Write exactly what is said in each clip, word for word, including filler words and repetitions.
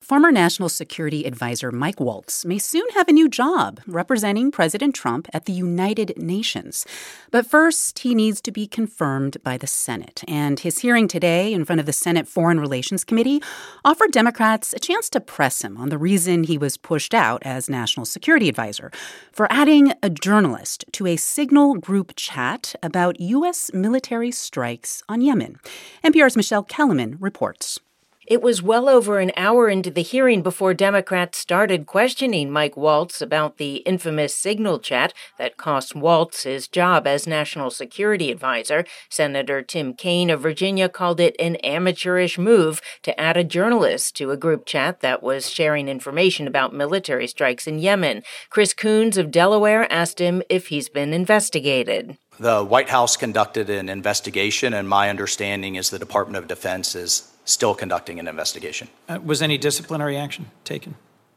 former National Security Advisor Mike Waltz may soon have a new job representing President Trump at the United Nations. But first, he needs to be confirmed by the Senate. And his hearing today in front of the Senate Foreign Relations Committee offered Democrats a chance to press him on the reason he was pushed out as National Security Advisor for adding a journalist to a Signal group chat about U S military strikes on Yemen. N P R's Michelle Kellerman reports. It was well over an hour into the hearing before Democrats started questioning Mike Waltz about the infamous Signal chat that cost Waltz his job as National Security Advisor. Senator Tim Kaine of Virginia called it an amateurish move to add a journalist to a group chat that was sharing information about military strikes in Yemen. Chris Coons of Delaware asked him if he's been investigated. The White House conducted an investigation, and my understanding is the Department of Defense is still conducting an investigation. Uh, was any disciplinary action taken?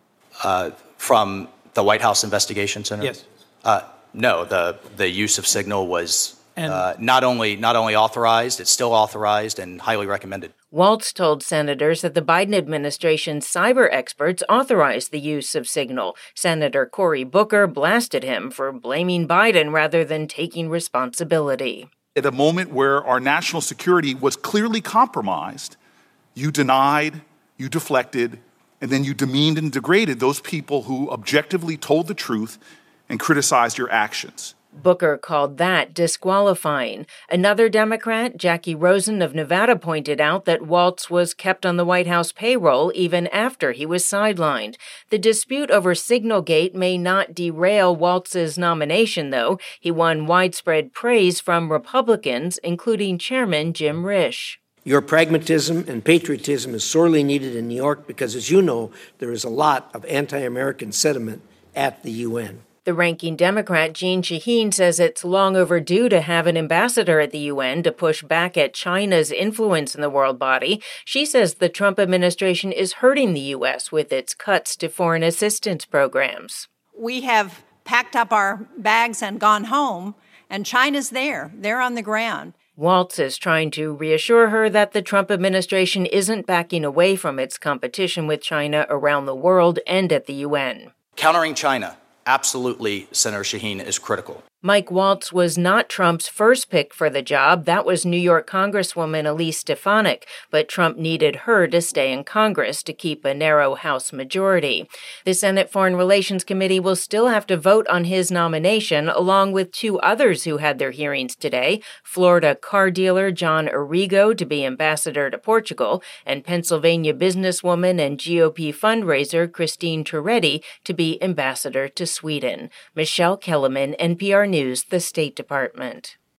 Uh, from the White House Investigation Center? Yes. Uh, no, the the use of Signal was uh, not only not only authorized, it's still authorized and highly recommended. Waltz told senators that the Biden administration's cyber experts authorized the use of Signal. Senator Cory Booker blasted him for blaming Biden rather than taking responsibility. At a moment where our national security was clearly compromised, you denied, you deflected, and then you demeaned and degraded those people who objectively told the truth and criticized your actions. Booker called that disqualifying. Another Democrat, Jackie Rosen of Nevada, pointed out that Waltz was kept on the White House payroll even after he was sidelined. The dispute over Signalgate may not derail Waltz's nomination, though. He won widespread praise from Republicans, including Chairman Jim Risch. Your pragmatism and patriotism is sorely needed in New York because, as you know, there is a lot of anti-American sentiment at the U N. The ranking Democrat, Jeanne Shaheen, says it's long overdue to have an ambassador at the U N to push back at China's influence in the world body. She says the Trump administration is hurting the U S with its cuts to foreign assistance programs. We have packed up our bags and gone home, and China's there. They're on the ground. Waltz is trying to reassure her that the Trump administration isn't backing away from its competition with China around the world and at the U N. Countering China, absolutely, Senator Shaheen, is critical. Mike Waltz was not Trump's first pick for the job. That was New York Congresswoman Elise Stefanik, but Trump needed her to stay in Congress to keep a narrow House majority. The Senate Foreign Relations Committee will still have to vote on his nomination, along with two others who had their hearings today, Florida car dealer John Arrigo to be ambassador to Portugal, and Pennsylvania businesswoman and G O P fundraiser Christine Turretti to be ambassador to Sweden. Michelle Kellerman, N P R News, the State Department.